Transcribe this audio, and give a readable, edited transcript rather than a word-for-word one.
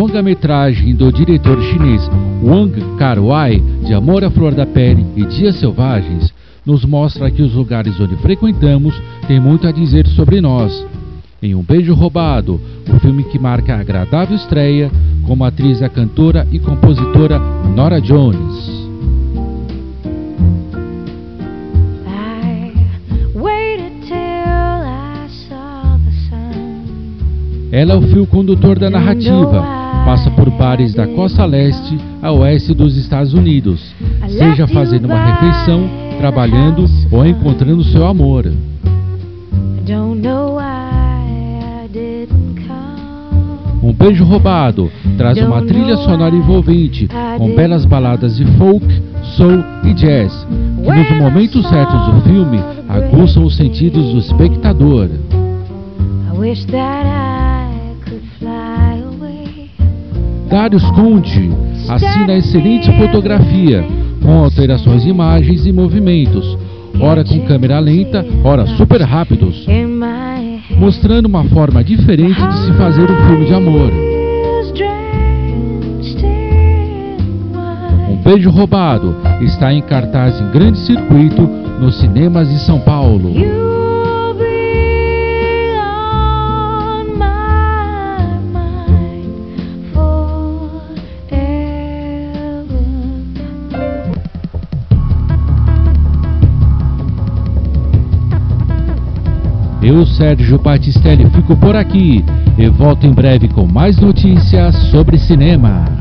longa-metragem do diretor chinês Wong Kar-wai, De Amor à Flor da Pele e Dias Selvagens, nos mostra que os lugares onde frequentamos têm muito a dizer sobre nós. Em Um Beijo Roubado, o filme que marca a agradável estreia como atriz a cantora e compositora Norah Jones. Ela é o fio condutor da narrativa, passa por bares da costa leste a oeste dos Estados Unidos, seja fazendo uma refeição, trabalhando ou encontrando seu amor. Um Beijo Roubado traz uma trilha sonora envolvente, com belas baladas de folk, soul e jazz, que nos momentos certos do filme aguçam os sentidos do espectador. Darius Conde assina excelente fotografia, com alterações de imagens e movimentos, ora com câmera lenta, ora super rápidos, mostrando uma forma diferente de se fazer um filme de amor. Um Beijo Roubado está em cartaz em grande circuito nos cinemas de São Paulo. Eu, Sérgio Batistelli, fico por aqui e volto em breve com mais notícias sobre cinema.